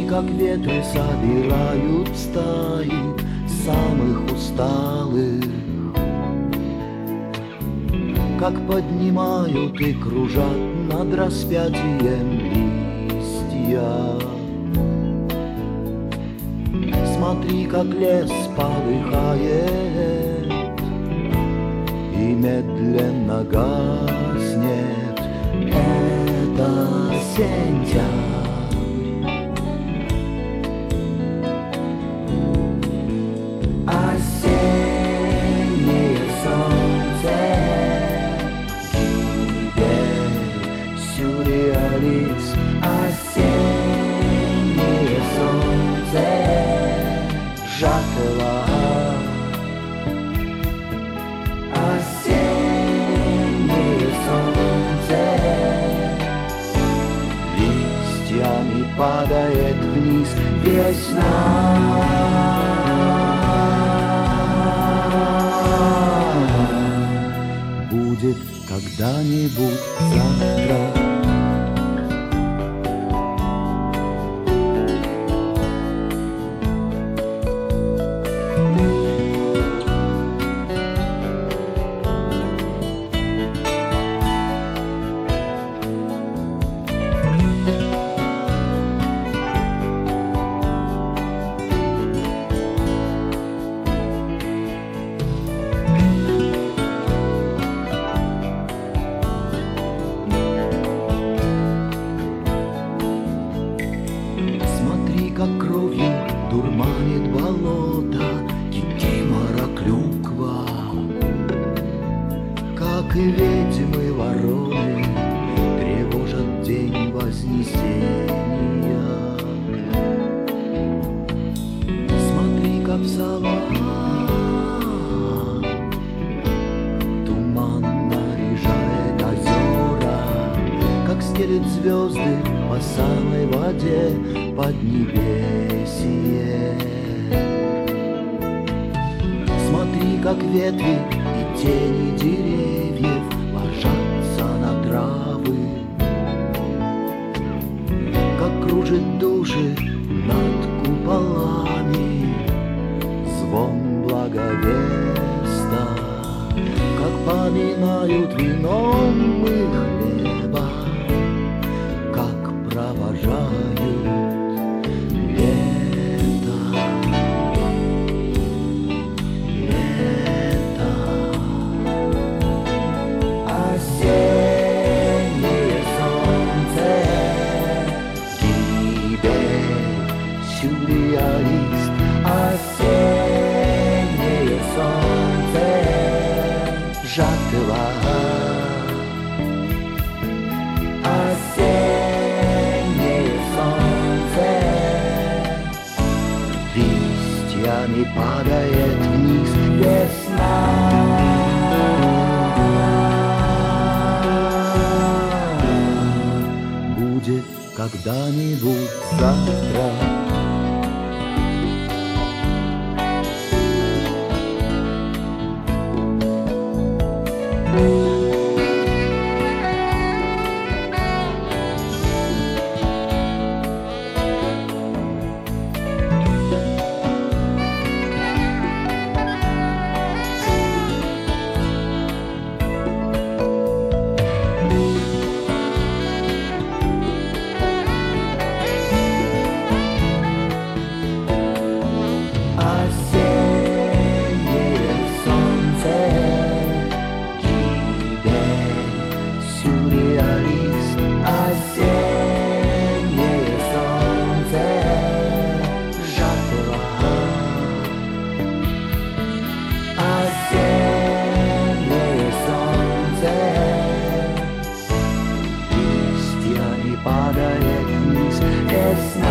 как ветры собирают стаи самых усталых, как поднимают и кружат над распятием листья. Смотри, как лес полыхает и медленно гаснет. Это сентябрь. Осеннее солнце, гибель, сюрреализм. Осеннее солнце жатва. Осеннее солнце листьями падает вниз весна. Будет когда-нибудь завтра. Как кровью дурманит болото кикимора клюква, как и ведьмы вороны тревожат день Вознесения. Смотри, как в салат туман наряжает озера, как стелет звезды по самой воде поднебесье. Смотри, как ветви и тени деревьев ложатся на травы, как кружит души над куполами звон благовеста, как поминают вином мы хлеба, как провожают лето. Осеннее солнце, гибель, сюрреалист. Осеннее солнце, жатва. Осеннее солнце листьями падает вниз весна. Будет когда-нибудь завтра. Падает вниз весна.